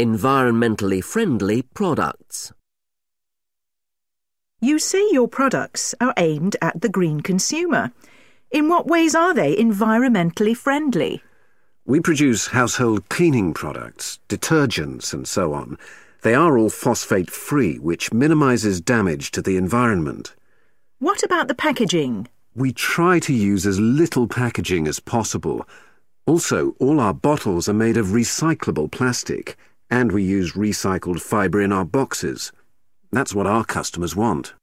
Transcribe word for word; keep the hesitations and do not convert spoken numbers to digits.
Environmentally friendly products. You say your products are aimed at the green consumer. In what ways are they environmentally friendly? We produce household cleaning products, detergents and so on. They are all phosphate-free, which minimises damage to the environment. What about the packaging? We try to use as little packaging as possible. Also, all our bottles are made of recyclable plastic, and we use recycled fibre in our boxes. That's what our customers want.